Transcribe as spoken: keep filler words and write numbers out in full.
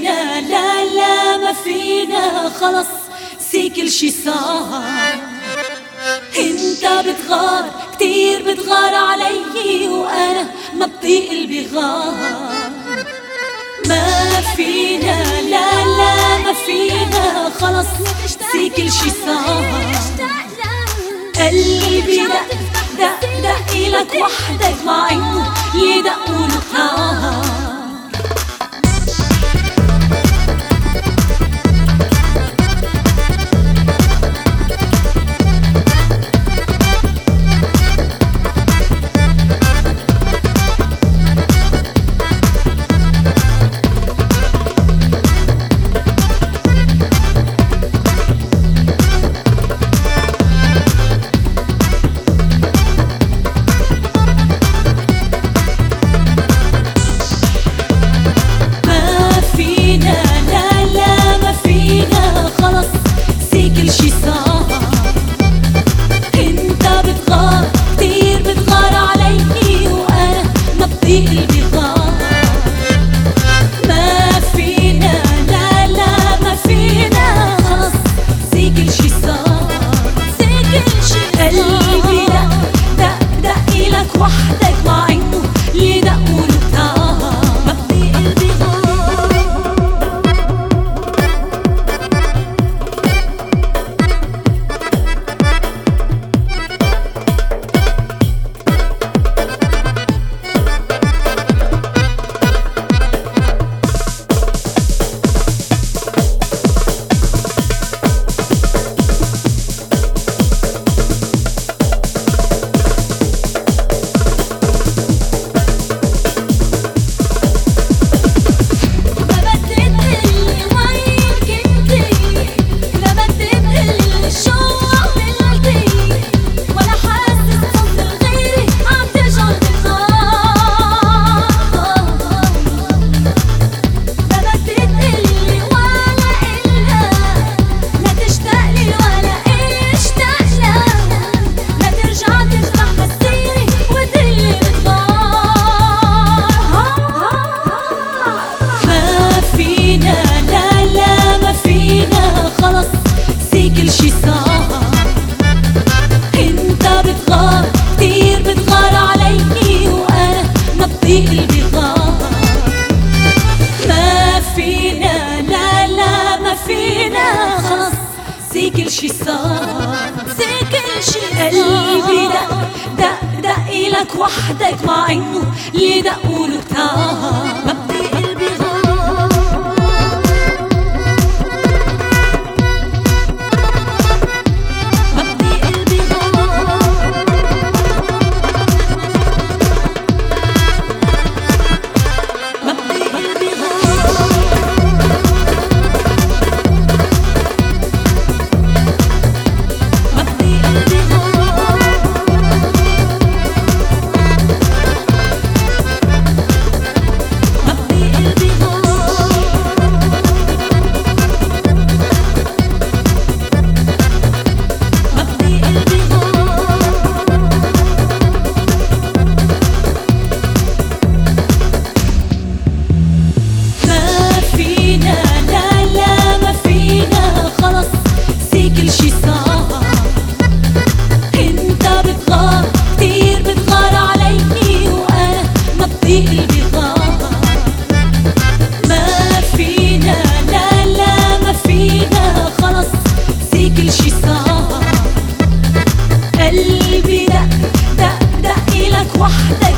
فينا، لا لا ما فينا، خلص سي كل شي صار. انت بتغار كتير، بتغار علي وانا ما بطيق البغار. ما فينا، لا لا ما فينا، خلص سي كل شي صار. قلبي دق دق دق إلك وحدك، مع انه يدق ونهار. سي كل شي صار، سي كل شي. قلبي دق دق دق إلك وحدك، مع انه اللي دقوا له كتار. ما بطيق البغار، ما بطيق البغار، ما بطيق البغار. قلبي دق دق دق إلك وحدك.